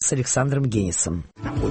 с Александром Генисом.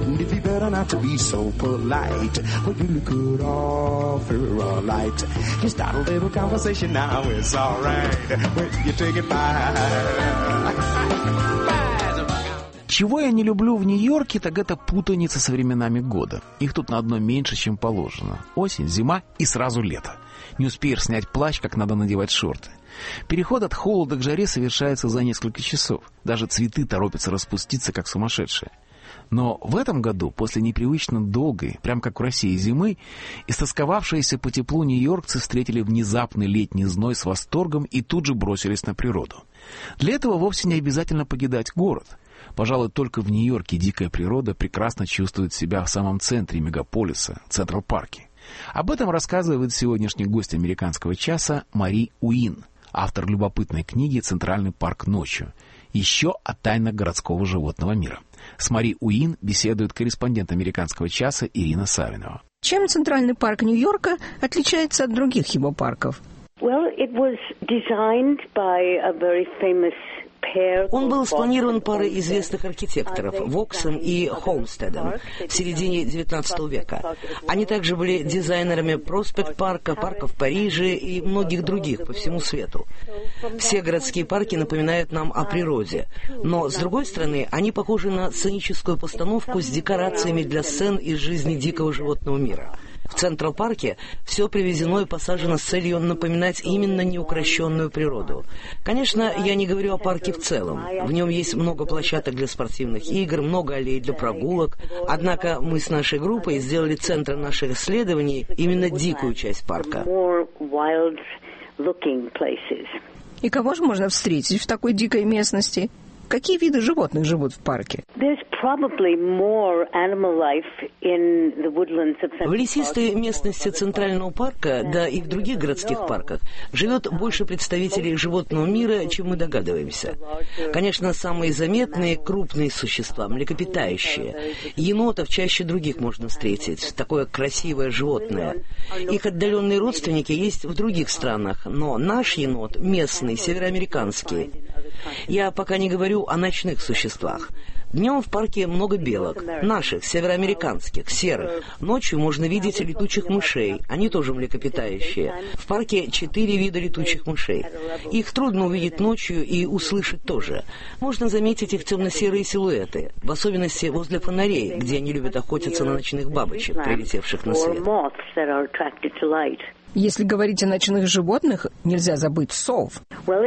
Чего я не люблю в Нью-Йорке, так это путаница со временами года. Их тут на одно меньше, чем положено. Осень, зима и сразу лето. Не успеешь снять плащ, как надо надевать шорты. Переход от холода к жаре совершается за несколько часов. Даже цветы торопятся распуститься, как сумасшедшие. Но в этом году, после непривычно долгой, прям как в России, зимы, истосковавшиеся по теплу нью-йоркцы встретили внезапный летний зной с восторгом и тут же бросились на природу. Для этого вовсе не обязательно покидать город. Пожалуй, только в Нью-Йорке дикая природа прекрасно чувствует себя в самом центре мегаполиса, Централ-парке. Об этом рассказывает сегодняшний гость «Американского часа» Мари Уин, автор любопытной книги «Центральный парк ночью». Еще о тайнах городского животного мира. С Мари Уин беседует корреспондент «Американского часа» Ирина Савинова. Чем Центральный парк Нью-Йорка отличается от других его парков? Он был спланирован парой известных архитекторов – Воксом и Холмстедом в середине XIX века. Они также были дизайнерами Проспект-парка, парка в Париже и многих других по всему свету. Все городские парки напоминают нам о природе, но, с другой стороны, они похожи на сценическую постановку с декорациями для сцен из жизни дикого животного мира. В Централ-парке все привезено и посажено с целью напоминать именно неукрощенную природу. Конечно, я не говорю о парке в целом. В нем есть много площадок для спортивных игр, много аллей для прогулок. Однако мы с нашей группой сделали центром наших исследований именно дикую часть парка. И кого же можно встретить в такой дикой местности? Какие виды животных живут в парке? В лесистой местности Центрального парка, да и в других городских парках, живет больше представителей животного мира, чем мы догадываемся. Конечно, самые заметные крупные существа, млекопитающие. Енотов чаще других можно встретить. Такое красивое животное. Их отдаленные родственники есть в других странах, но наш енот местный, североамериканский. Я пока не говорю о ночных существах. Днем в парке много белок, наших, североамериканских, серых. Ночью можно видеть летучих мышей, они тоже млекопитающие. В парке 4 вида летучих мышей. Их трудно увидеть ночью и услышать тоже. Можно заметить их темно-серые силуэты, в особенности возле фонарей, где они любят охотиться на ночных бабочек, прилетевших на свет. Если говорить о ночных животных, нельзя забыть сов.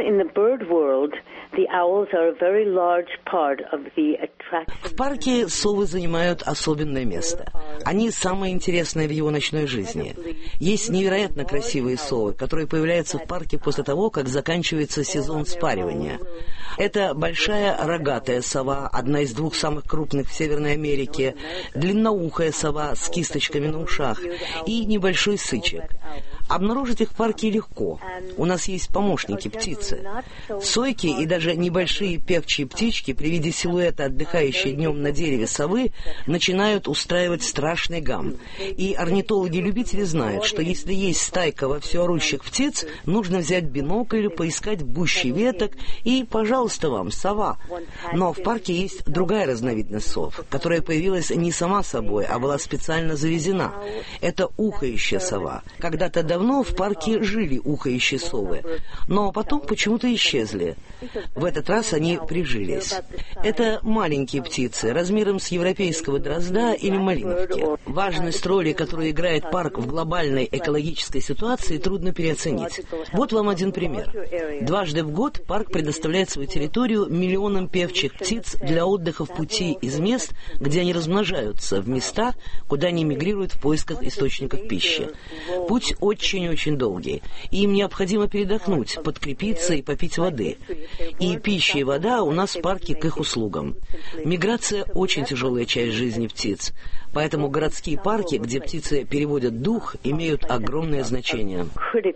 В парке совы занимают особенное место. Они самое интересное в его ночной жизни. Есть невероятно красивые совы, которые появляются в парке после того, как заканчивается сезон спаривания. Это большая рогатая сова, одна из 2 самых крупных в Северной Америке, длинноухая сова с кисточками на ушах и небольшой сычек. Обнаружить их в парке легко. У нас есть помощники, птицы. Сойки и даже небольшие певчие птички при виде силуэта, отдыхающей днем на дереве совы, начинают устраивать страшный гам. И орнитологи-любители знают, что если есть стайка вовсю орущих птиц, нужно взять бинокль, поискать в гуще веток и, пожалуйста, вам, сова. Но в парке есть другая разновидность сов, которая появилась не сама собой, а была специально завезена. Это ухающая сова. Когда-то давно в парке жили ухающие совы, но потом почему-то исчезли. В этот раз они прижились. Это маленькие птицы, размером с европейского дрозда или малиновки. Важность роли, которую играет парк в глобальной экологической ситуации, трудно переоценить. Вот вам один пример. Дважды в год парк предоставляет свою территорию миллионам певчих птиц для отдыха в пути из мест, где они размножаются, в места, куда они мигрируют в поисках источников пищи. Путь очень-очень долгий, и им необходимо передохнуть, подкрепиться и попить воды. И пища и вода у нас в парке к их услугам. Миграция – очень тяжелая часть жизни птиц, поэтому городские парки, где птицы переводят дух, имеют огромное значение.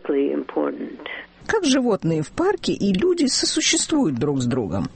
Как животные в парке и люди сосуществуют друг с другом?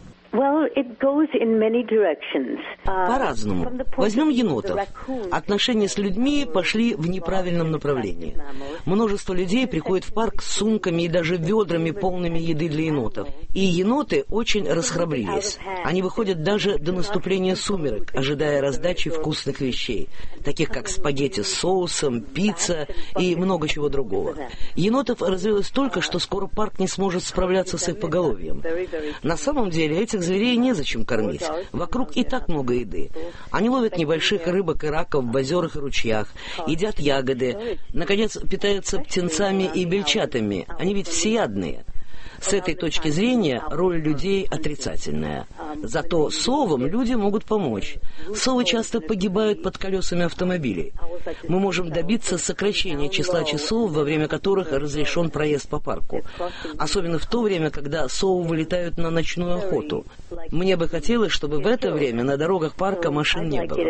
По-разному. Возьмем енотов. Отношения с людьми пошли в неправильном направлении. Множество людей приходит в парк с сумками и даже ведрами, полными еды для енотов. И еноты очень расхрабрились. Они выходят даже до наступления сумерек, ожидая раздачи вкусных вещей, таких как спагетти с соусом, пицца и много чего другого. Енотов развилось столько, что скоро парк не сможет справляться с их поголовьем. На самом деле этих зверей незачем кормить. Вокруг и так много еды. Они ловят небольших рыбок и раков в озерах и ручьях, едят ягоды, наконец, питаются птенцами и бельчатами. Они ведь всеядные. С этой точки зрения роль людей отрицательная. Зато совам люди могут помочь. Совы часто погибают под колесами автомобилей. Мы можем добиться сокращения числа часов, во время которых разрешен проезд по парку. Особенно в то время, когда совы вылетают на ночную охоту. Мне бы хотелось, чтобы в это время на дорогах парка машин не было.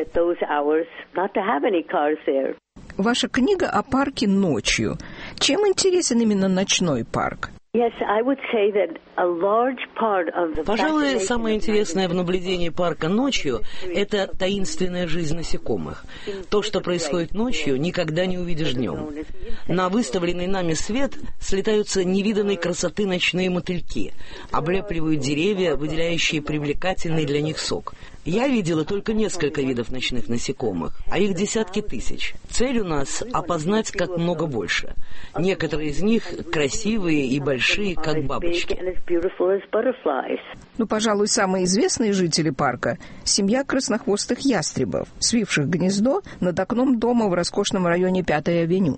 Ваша книга о парке ночью. Чем интересен именно ночной парк? Пожалуй, самое интересное в наблюдении парка ночью – это таинственная жизнь насекомых. То, что происходит ночью, никогда не увидишь днем. На выставленный нами свет слетаются невиданной красоты ночные мотыльки, облепливают деревья, выделяющие привлекательный для них сок. Я видела только несколько видов ночных насекомых, а их десятки тысяч. Цель у нас – опознать как много больше. Некоторые из них красивые и большие, как бабочки. Ну, пожалуй, самые известные жители парка – семья краснохвостых ястребов, свивших гнездо над окном дома в роскошном районе 5-й авеню.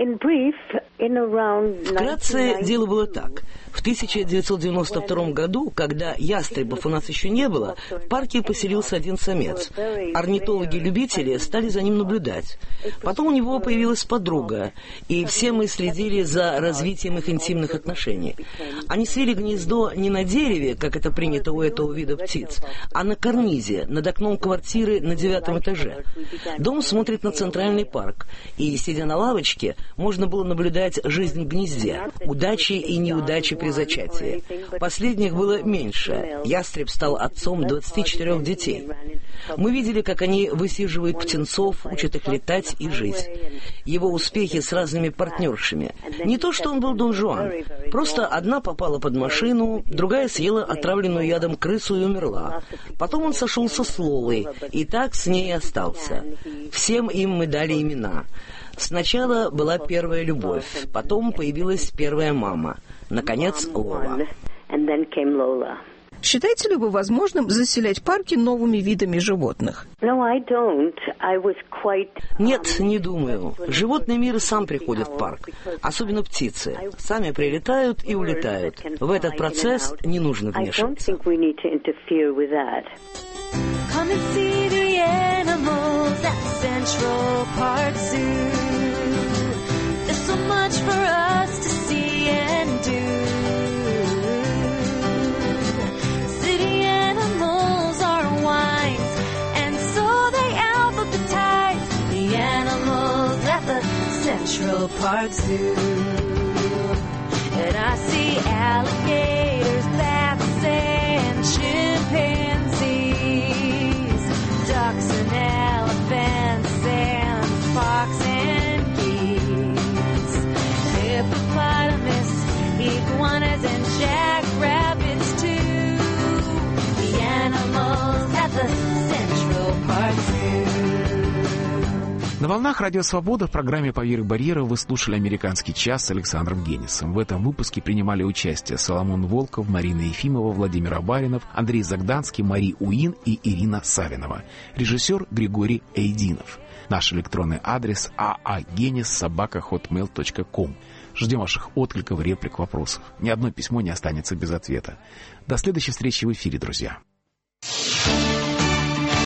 Вкратце, дело было так. В 1992 году, когда ястребов у нас еще не было, в парке поселился один самец. Орнитологи-любители стали за ним наблюдать. Потом у него появилась подруга, и все мы следили за развитием их интимных отношений. Они свили гнездо не на дереве, как это принято у этого вида птиц, а на карнизе, над окном квартиры на 9-м этаже. Дом смотрит на центральный парк, и, сидя на лавочке, можно было наблюдать жизнь в гнезде, удачи и неудачи при зачатии. Последних было меньше. Ястреб стал отцом 24 детей. Мы видели, как они высиживают птенцов, учат их летать и жить. Его успехи с разными партнершами. Не то, что он был Дон Жуан. Просто одна попала под машину, другая съела отравленную ядом крысу и умерла. Потом он сошелся с Лолой, и так с ней и остался. Всем им мы дали имена. Сначала была первая любовь, потом появилась первая мама. Наконец, Лола. Считаете ли вы возможным заселять парки новыми видами животных? Нет, не думаю. Животный мир сам приходит в парк. Особенно птицы. Сами прилетают и улетают. В этот процесс не нужно вмешиваться. Come and see the animals at Central Park Zoo. There's so much for us to see and do. City animals are wines, and so they alphabetize the animals at the Central Park Zoo. And I see alligators, bats, and chimpanzees. Ducks and elephants and fox and geese, hippopotamus, iguanas and jackrabbits too. The animals at the Central Park Zoo. На волнах Радио Свобода в программе «По вере барьера» вы слушали «Американский час» с Александром Генисом. В этом выпуске принимали участие Соломон Волков, Марина Ефимова, Владимир Абаринов, Андрей Загданский, Мари Уин и Ирина Савинова. Режиссер Григорий Эйдинов. Наш электронный адрес aagenis@hotmail.com. Ждем ваших откликов, реплик, вопросов. Ни одно письмо не останется без ответа. До следующей встречи в эфире, друзья.